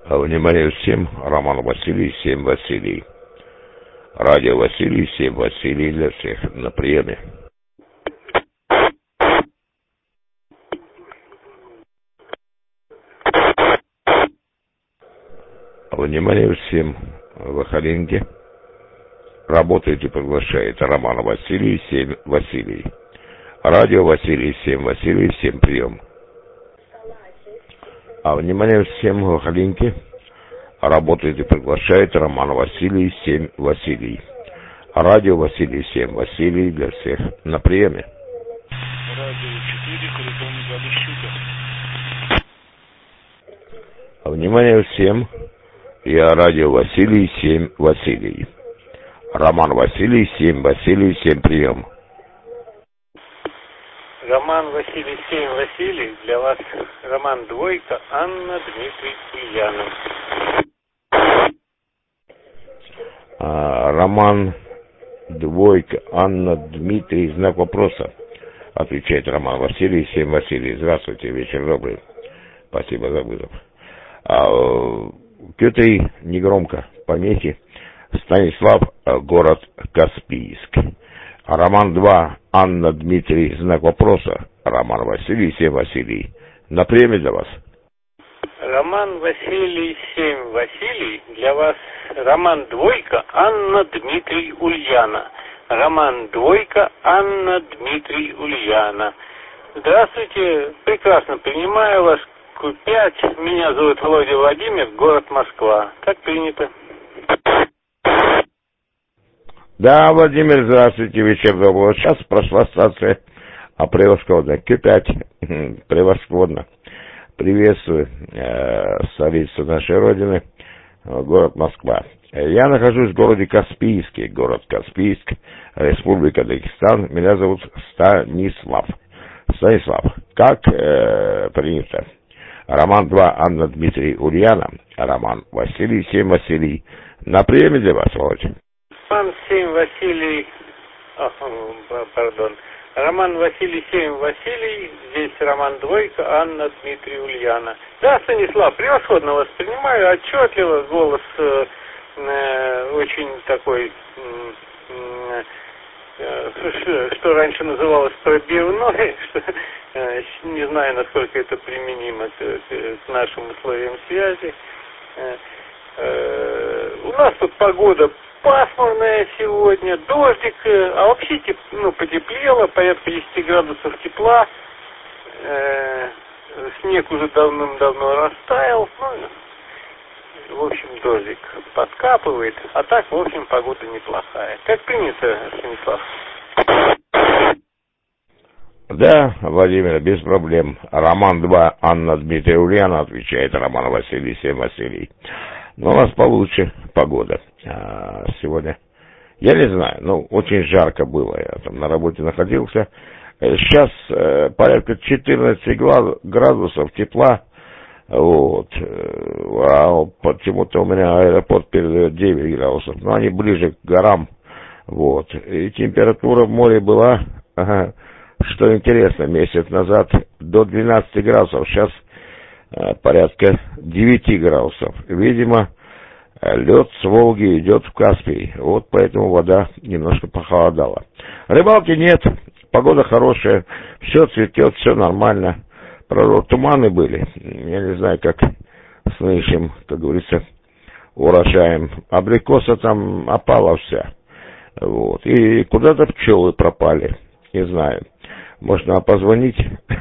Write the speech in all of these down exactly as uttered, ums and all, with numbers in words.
Внимание всем, Роман Василий, семь Василий. Радио Василий, семь Василий для всех на приеме. Внимание всем, в Ахалинке. Работаете, приглашает Роман Василий, семь Василий. Радио Василий, семь Василий, всем прием. А внимание всем в Ахалинке. Работает и приглашает Роман Василий, семь Василий. Радио Василий, семь Василий для всех на приеме. Радио четыре, коридор Гада Щука. Внимание всем. Я Радио Василий, семь Василий. Роман Василий, семь Василий, семь прием. Роман Василий, семь Василий, для вас Роман Двойка, Анна, Дмитрий, Ульянов. А, Роман Двойка, Анна, Дмитрий, знак вопроса. Отвечает Роман Василий, семь Василий. Здравствуйте, вечер добрый. Спасибо за вызов. А, Q три, негромко, помехи. Станислав, город Каспийск. Роман два, Анна, Дмитрий, знак вопроса. Роман Василий, семь Василий. На приеме для вас. Роман Василий, семь Василий, для вас Роман Двойка, Анна, Дмитрий, Ульяна. Роман Двойка, Анна, Дмитрий, Ульяна. Здравствуйте, прекрасно принимаю вас. Q пять, меня зовут Володя Владимир, город Москва. Как принято? Да, Владимир, здравствуйте, вечер доброго. Сейчас прошла станция, а превосходно. Q пять, превосходно. Приветствую э, столицу нашей Родины, город Москва. Я нахожусь в городе Каспийске, город Каспийск, Республика Дагестан. Меня зовут Станислав. Станислав, как э, принято? Роман два, Анна, Дмитрий, Ульяна. Роман Василий, семь Василий. На приеме для вас, Володя. Роман семь Василий, о, пардон, Роман Василий, семь Василий, здесь Роман Двойка, Анна, Дмитрий, Ульяна. Да, Станислав, превосходно воспринимаю, отчетливо, голос э, э, очень такой, э, э, что раньше называлось пробивной, что, э, не знаю, насколько это применимо к, к, к нашим условиям связи. Э, э, у нас тут погода пасмурная сегодня, дождик, а вообще теп, ну, потеплело, порядка десять градусов тепла, э, снег уже давным-давно растаял, ну, в общем, дождик подкапывает, а так, в общем, погода неплохая. Как принято, Станислав? Да, Владимир, без проблем. Роман два, Анна, Дмитрий, Ульяна, отвечает Роман Василий, семь Василий. Но у нас получше погода а, сегодня. Я не знаю, ну, очень жарко было. Я там на работе находился. Сейчас э, порядка четырнадцать градусов тепла. Вот. А почему-то у меня аэропорт передает девять градусов. Но они ближе к горам. Вот. И температура в море была, ага, что интересно, месяц назад до двенадцати градусов. Сейчас порядка девяти градусов. Видимо, лед с Волги идет в Каспий. Вот поэтому вода немножко похолодала. Рыбалки нет, погода хорошая, все цветет, все нормально. Правда, туманы были. Я не знаю, как с нынешним, как говорится, урожаем. Абрикоса там опала вся. Вот. И куда-то пчелы пропали. Не знаю. Можно позвонить.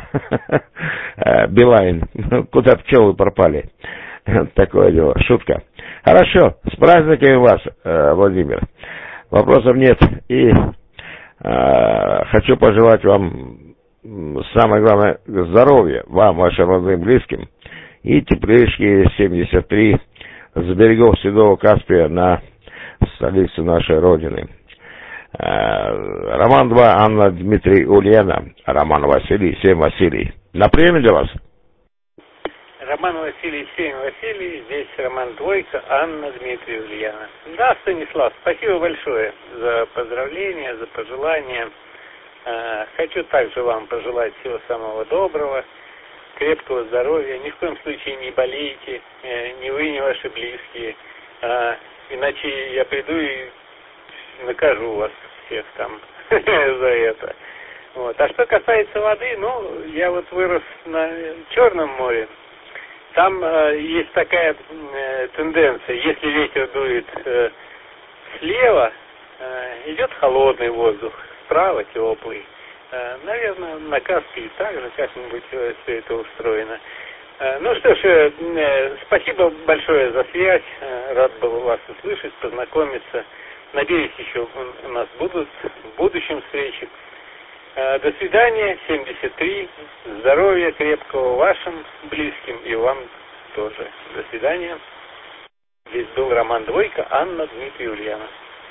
Билайн. Куда пчелы пропали? Такое дело. Шутка. Хорошо. С праздниками вас, Владимир. Вопросов нет. И э, хочу пожелать вам, самое главное, здоровья. Вам, вашим родным, близким. И теплейшие семьдесят три с берегов Седого Каспия на столицу нашей Родины. Роман два, Анна, Дмитрий, Ульяна. Роман Василий, семь Василий. На приеме для вас. Роман Василий, семь Василий. Здесь Роман Двойка, Анна, Дмитрий, Ульяна. Да, Станислав, спасибо большое за поздравления, за пожелания. Хочу также вам пожелать всего самого доброго. крепкого здоровья, ни в коем случае не болейте, ни вы, ни ваши близкие, а, иначе я приду и накажу вас всех там за это. Вот. А что касается воды, ну, я вот вырос на Черном море. Там э, есть такая э, тенденция, если ветер дует э, слева, э, идет холодный воздух, справа теплый. Э, наверное, на Каспии также как-нибудь э, все это устроено. Э, ну что ж, э, э, спасибо большое за связь, э, рад был вас услышать, познакомиться. Надеюсь, еще у нас будут в будущем встречи. До свидания, семьдесят три. Здоровья крепкого вашим близким и вам тоже. До свидания. Здесь был Роман Двойко, Анна, Дмитрий, Ульяна.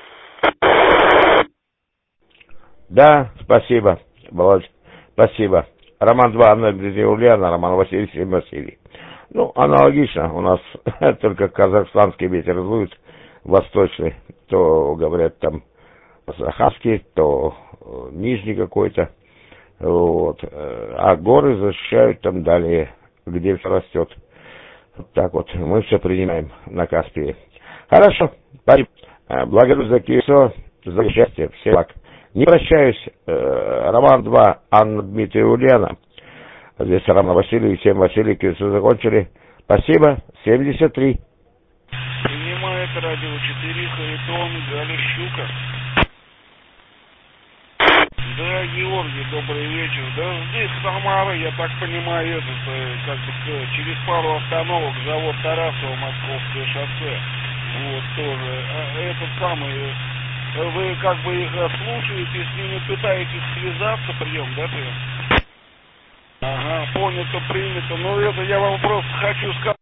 Да, спасибо, Володь, спасибо. Роман два, Анна, Дмитрий, Ульяна, Роман Василий, Семь Василий. Ну, аналогично. У нас только казахстанский ветер дует, восточный. То, говорят, там Сахарский, то нижний какой-то, вот, а горы защищают там далее, где все растет. Вот так вот, мы все принимаем на Каспии. Хорошо, спасибо. Благодарю за кисо, за счастье, всем благ. Не прощаюсь, Роман два, Анна, Дмитрий, Ульяна. Здесь Роман Василий, Семь Василий, кисо закончили. Спасибо, семьдесят три. Принимает радио четыре, Харитон, Галя Щука. Да, Георгий, добрый вечер. Да, здесь Самара, я так понимаю, этот, как бы, через пару остановок завод Тарасово, Московское шоссе. Вот, тоже. А этот самый, вы как бы их слушаете, с ними пытаетесь связаться, прием, да, прием? Ага, понято, принято. Ну, это я вам просто хочу сказать.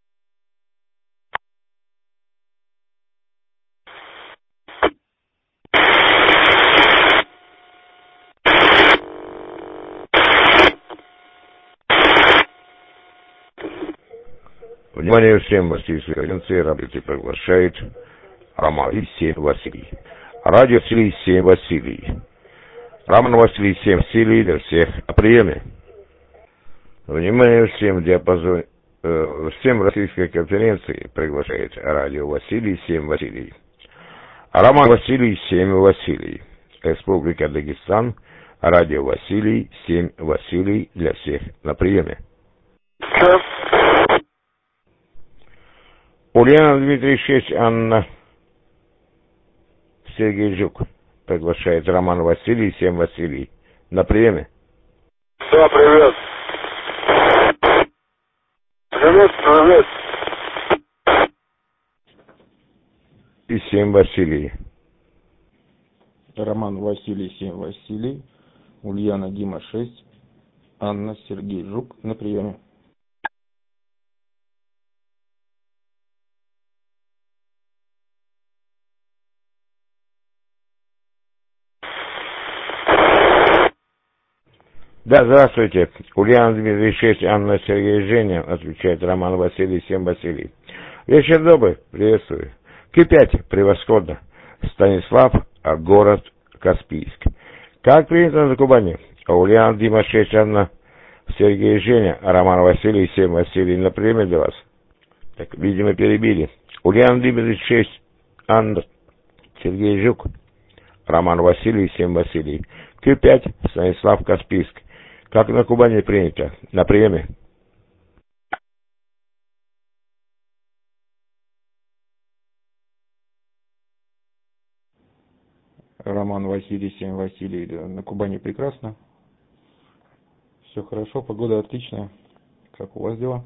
Внимание всем, Васильевской конвенции работы приглашает Роман Семь Василий. Радио Василий Семь Василий. Роман Василий Семь Василий для всех о приеме. Внимание всем диапазон, э, всем Российской конференции приглашает радио Василий Семь Василий. Роман Василий Семь Василий. Республика Дагестан. Радио Василий Семь Василий для всех на приеме. Ульяна, Дмитрий, шесть, Анна, Сергей Жук приглашает Роман Василий, Семь Василий. На приеме. Да, привет. Привет, привет. И Семь Василий. Роман Василий, Семь Василий. Ульяна, Дима, шесть. Анна, Сергей Жук на приеме. Да, здравствуйте. Ульяна, Дмитрий, шесть, Анна, Сергей, Женя, отвечает Роман Василий, Семь Василий. Вечер добрый, приветствую. Q пять, превосходно. Станислав, город Каспийск. Как принято на Кубани? Ульяна, Дима, шесть, Анна, Сергей, Женя, Роман Василий, Семь Василий на приеме для вас. Так, видимо, перебили. Ульяна, Дмитрий, шесть, Анна, Сергей Жук, Роман Василий, Семь Василий. Q пять, Станислав, Каспийск. Как на Кубани принято? На приеме. Роман Василий, Семь Василий. На Кубани прекрасно. Все хорошо, погода отличная. Как у вас дела?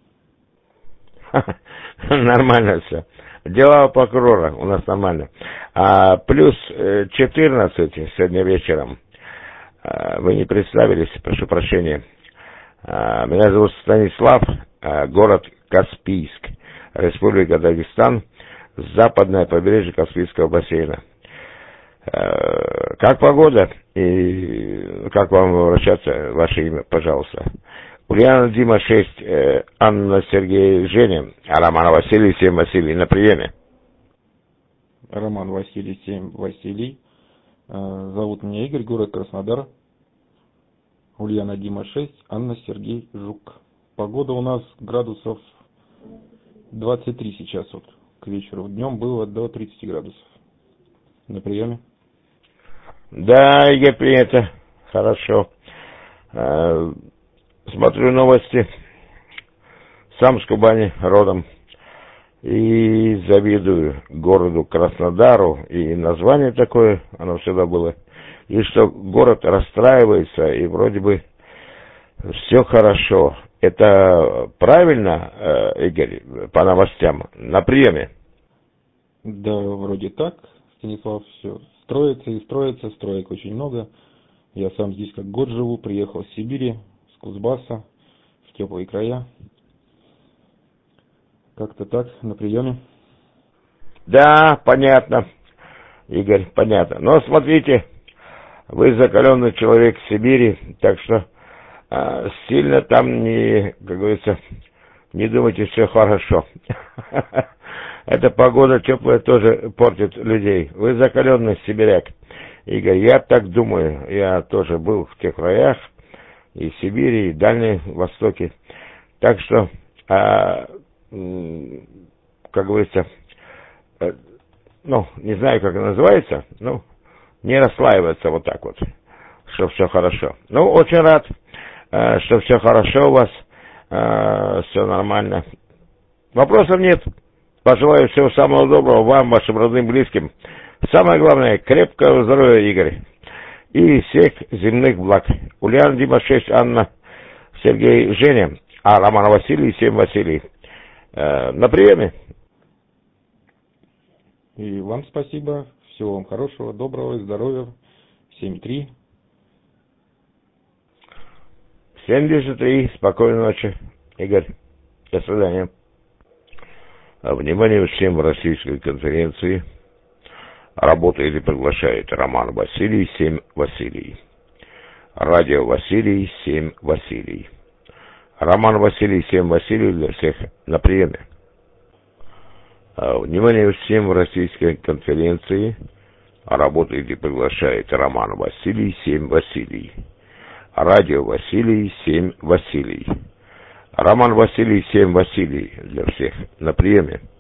Нормально все. Дела у прокурора у нас нормально. А, плюс четырнадцать сегодня вечером. А, вы не представились, прошу прощения. А, меня зовут Станислав, а, город Каспийск, Республика Дагестан, западное побережье Каспийского бассейна. А, как погода и как вам обращаться, ваше имя, пожалуйста. Ульяна, Дима, шесть, э, Анна, Сергей, Женя, а Роман Василий, Семь Василий на приеме. Роман Василий, Семь Василий. Зовут меня Игорь, город Краснодар. Ульяна, Дима шесть, Анна, Сергей, Жук. Погода у нас градусов двадцать три сейчас вот к вечеру. Днем было до тридцати градусов. На приеме? Да, Игорь, принято. Хорошо. Смотрю новости. Сам с Кубани родом. И завидую городу Краснодару. И название такое, оно всегда было. И что город расстраивается, и вроде бы все хорошо. Это правильно, Игорь, по новостям, на приеме? Да, вроде так, Станислав, все строится и строится, строек очень много. Я сам здесь как год живу, приехал с Сибири, с Кузбасса, в теплые края. Как-то так, на приеме. Да, понятно, Игорь, понятно. Но смотрите, вы закаленный человек в Сибири, так что а, сильно там не, как говорится, не думайте, все хорошо. Эта погода теплая тоже портит людей. Вы закаленный сибиряк, Игорь, я так думаю. Я тоже был в тех краях, и в Сибири, и в Дальнем Востоке. Так что, а, как говорится, ну, не знаю, как это называется, ну, не расслаиваться вот так вот, что все хорошо. Ну, очень рад, что все хорошо у вас, все нормально. Вопросов нет. Пожелаю всего самого доброго вам, вашим родным, близким. Самое главное, крепкого здоровья, Игорь. И всех земных благ. Ульяна, Дима шесть, Анна, Сергей, Женя, а Роман Василий, семь Василий. Э, на приеме. И вам спасибо. Всего вам хорошего, доброго, здоровья. семь три. семьдесят три. Спокойной ночи, Игорь. До свидания. Внимание всем в российской конференции. Работает и приглашает Роман Василий, семь Василий. Радио Василий, семь Василий. Роман Василий, семь Василий для всех на приеме. Внимание всем в российской конференции. Работает и приглашает Роман Василий, семь Василий. Радио Василий, семь Василий. Роман Василий, семь Василий для всех на приеме.